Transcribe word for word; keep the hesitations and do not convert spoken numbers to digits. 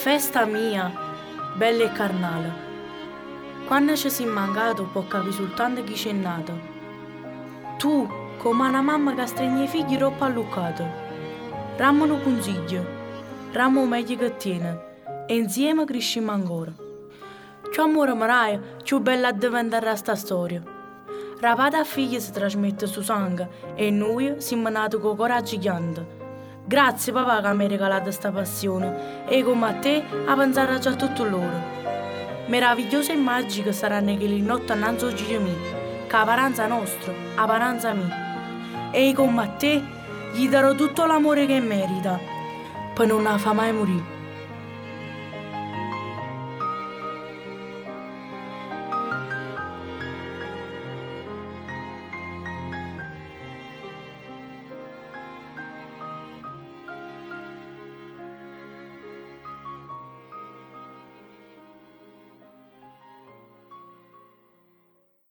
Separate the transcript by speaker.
Speaker 1: festa mia, bella e carnale. Quando ci si è mancato può capire soltanto chi c'è nato. Tu, come una mamma che stringe i figli troppo alluccato. Rammo un consiglio, rammo meglio che tiene, e insieme cresciamo ancora. Più amore maraia, più bella diventerà sta storia. Rapata a figli si trasmette su sangue e noi siamo nati con coraggio chiante. Grazie papà che mi hai regalato questa passione e come a te a pensare già tutto loro. Meravigliose e magiche saranno quelle notti annanzi oggi di me, che la paranza nostra, la paranza mia. E come a te gli darò tutto l'amore che merita, per non la fa mai morire.